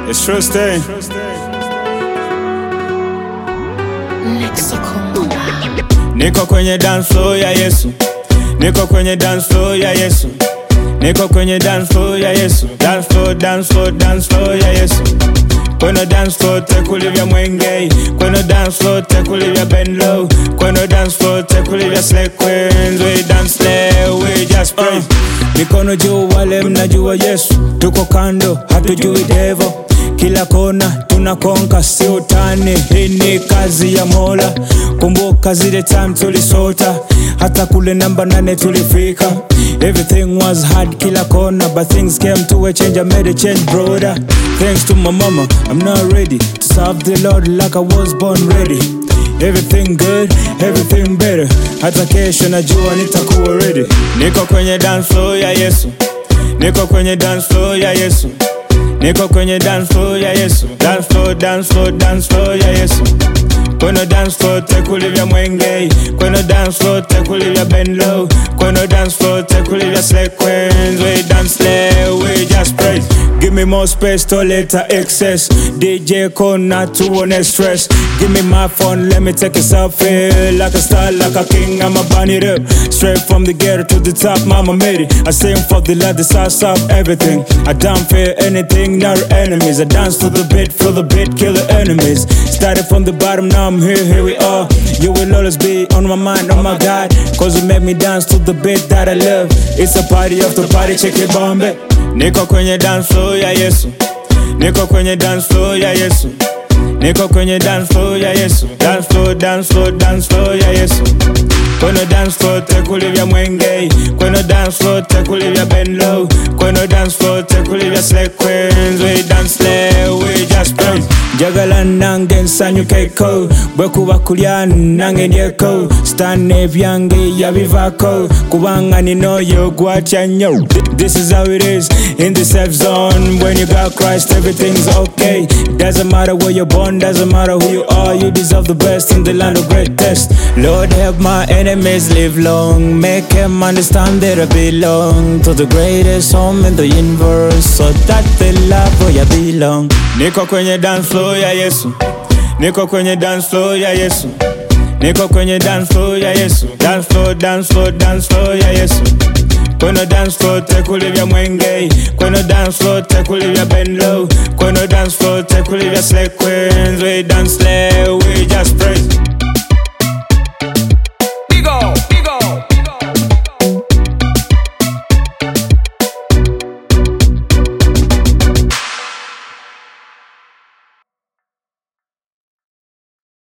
It's true stay. Niko kwenye dance floor ya Yesu. Niko kwenye dance floor ya Yesu. Niko kwenye dance floor ya Yesu. Dance floor, dance floor, dance floor ya Yesu. Kweno dance floor tekulivya mwenge. Kweno dance floor tekulivya bend low. Kweno dance floor tekulivya slay queens. We dance there, we just praise. Mikono juu wale mnajua Yesu. Tuko kando, hatujui devo. Kila kona tunakonka si utani. Hii ni kazi ya Mola. Kumbuka zile time tulisota. Hata kule namba 8 tulifika. Everything was hard kila kona, but things came to a change. I made a change, brother. Thanks to my mama, I'm now ready to serve the Lord like I was born ready. Everything good, everything better. Hata kesho najua nitakuwa ready. Niko kwenye dance floor ya Yesu. Niko kwenye dance floor ya Yesu. Niko kwenye dance floor ya Yesu. Dance floor, dance floor, dance floor ya Yesu. Kweno dance floor tekulivya mwenge. Kweno dance floor tekulivya bend low. Kweno dance floor tekulivya slay queens. We dance there, we just praise. Give me more space to later excess. DJ Kona tuone stress. Give me my phone, let me take a selfie. Like a star, like a king, I'ma burn it up. Straight from the ghetto to the top, mama made it. I sing for the love, the sauce of everything. I don't fear anything, not enemies. I dance to the beat, feel the beat, kill the enemies. Started from the bottom, now I'm here we are. You will always be on my mind, oh my God. Cause you make me dance to the beat that I love. It's a party after party, check it bombe. Niko kwenye dance floor ya Yesu. Niko kwenye dance floor ya Yesu. Niko kwenye dance floor ya Yesu. Dance floor, dance floor, dance floor ya Yesu. Kweno dance floor tekulivya mwenge. Kweno dance floor tekulivya bend low. Kweno dance floor tekulivya slay queens. We dance there, we just praise. Jagala nange nsanyukeko. Bwekuba kulya nange ndyeko. Stane vyange yabivako. Kubanga ninoyo gwatya nyo. This is how it is in the safe zone. When you got Christ, everything's okay. Doesn't matter where you're born, doesn't matter who you are. You deserve the best in the land of great test. Lord, help my enemies live long. Make them understand that I belong to the greatest home in the universe, so that they love where I belong. Niko kwenye dance floor ya Yesu. Niko kwenye dance floor ya Yesu. Niko kwenye dance floor ya Yesu. Dance floor, dance floor, dance floor ya Yesu. Kweno dance floor tekulivya mwenge. Kweno dance floor tekulivya bend low. Kweno dance floor tekulivya slay queens. We dance there, we just praise. Big up.